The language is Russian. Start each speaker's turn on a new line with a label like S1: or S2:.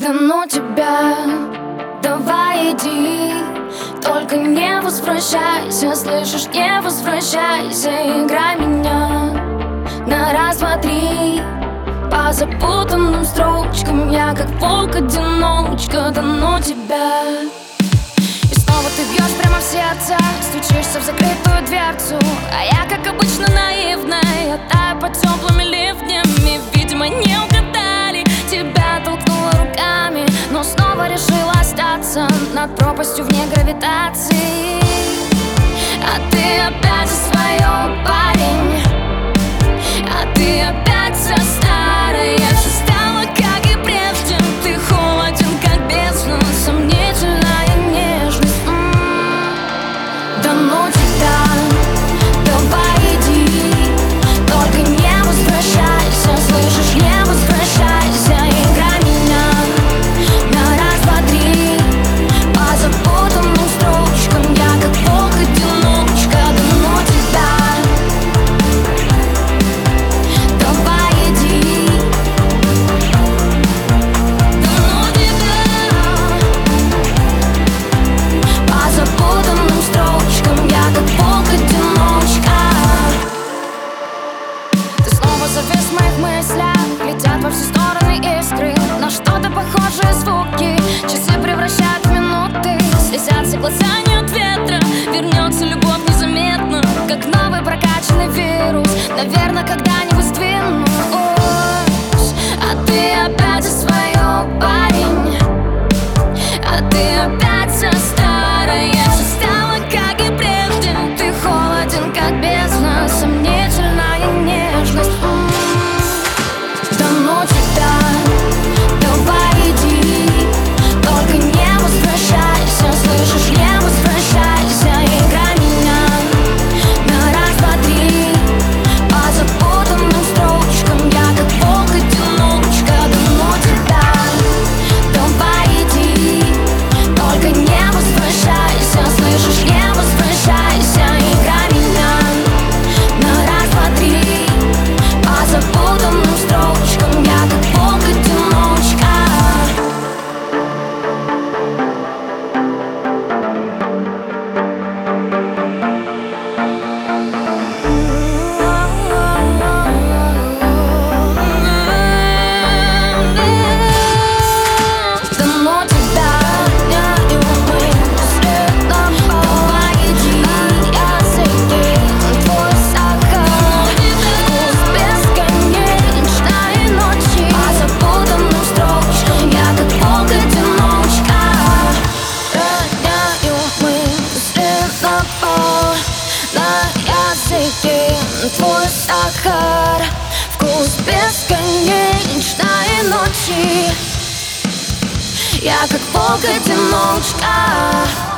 S1: Да ну тебя, давай иди, только не возвращайся, слышишь, не возвращайся. Играй меня на раз, два, три, по запутанным строчкам. Я как волк-одиночка, да ну тебя. И снова ты бьешь прямо в сердце, стучишься в закрытую дверцу, а я, как обычно, наивная, таю под теплыми ливнями. Видимо, не угадали, тебя толкнула руками, но снова решила остаться над пропастью вне гравитации. А ты опять за свое, парень, а ты опять за старое. Все стало, как и прежде, ты холоден, как бездна, сомнительная нежность. Да ну тебя, давай иди, только не возвращайся, слышишь, не возвращайся. Играй меня на раз, два, три, по запутанным строчкам. Я как волк-одиночка, да ну тебя. Давай иди, да ну тебя. По запутанным строчкам. Я как волк-одиночка. Ты снова завис в моих мыслях, летят во все стороны искры, на что-то похожие звуки. Часы превращают в минуты, слезятся глаза не от ветра. Вернется любовь незаметно, как новый прокачанный вирус. Наверное, когда-нибудь сдвинусь. А ты опять за свое, парень, а ты опять за старое. Все стало, как и прежде, ты холоден, как бездна, сомнительная нежность. Да ну тебя, давай иди, только не возвращайся, слышишь, не возвращайся. Играй меня на раз, два, три, по запутанным строчкам. Я как волк-одиночка, да ну тебя. Давай иди, только не возвращайся, слышишь, не возвращайся. Играй меня на раз, два, три, по запутанным строчкам. Я как волк-одиночка. Да ну тебя, я и мы следом. Давай иди, языки, твой сахар, вкус бесконечной ночи. По запутанным строчкам. Я как волк-одиночка. Я и мы следом. На языке твой сахар, вкус бесконечной ночи. Я как волк-одиночка.